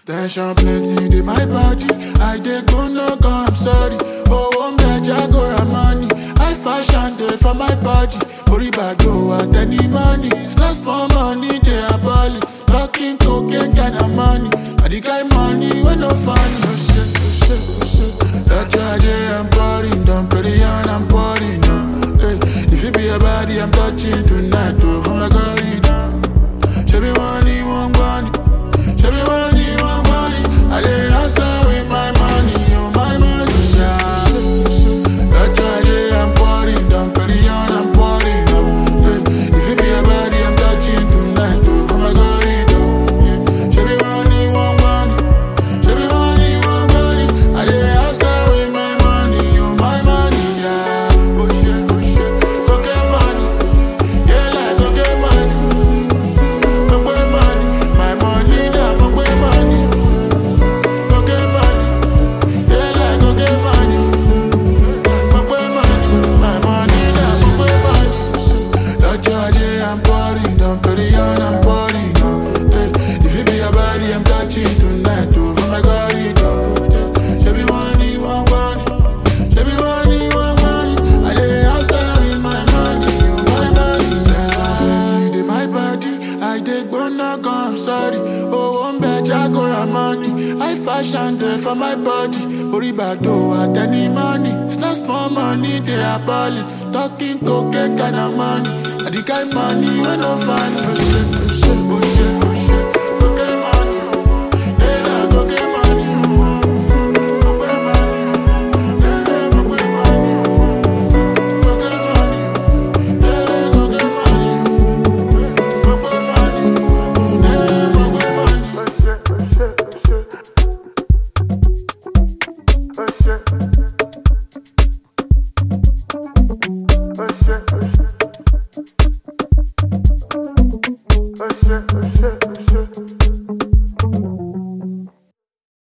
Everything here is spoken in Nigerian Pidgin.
Tension plenty, dey my body. I dey go no go, I'm sorry. Oh, one bed, go money. I fashion day for my body. Oribado at any money. It's not small money, they are balling. Talking cocaine kind of money. I the kind money when no fun. Oh shit, oh shit, oh shit. That charge, I'm pouring down, pretty on, I'm pouring down. Hey, if it be a body, I'm touching tonight. Oh, from the corridor. Show me money, one money. Show me money, one money. I dey hustle with my money, oh my money, yeah. That charge, I'm pouring down, pretty on, I'm pouring down. Hey, if it be a body, I'm touching tonight. Oh, from my corridor. Yeah. Show me money, one money. Show me money, one money. I dey hustle with my money, oh my money, yeah. Oh shit, go get money. Yeah, like go get money. Go get money. My money, now go get money. Go get money. Yeah, like go get money. Go get money. My money, now go get money. That charge, I'm pouring down, pretty on, I'm pouring down. Hey, if it be a body, I'm touching tonight. Oh, from my corridor. Show me money, one money. Show me money, one money. I dey hustle with my money, oh my money, yeah. Plenty dey my body, I dey go no go, I'm sorry. Oh, one bed, go money. I fashion day for my body. Oribado at any money. It's not small money, they are balling. Talking cocaine kind of money. I the kind money when no fun. Oh shit, oh shit, oh shit.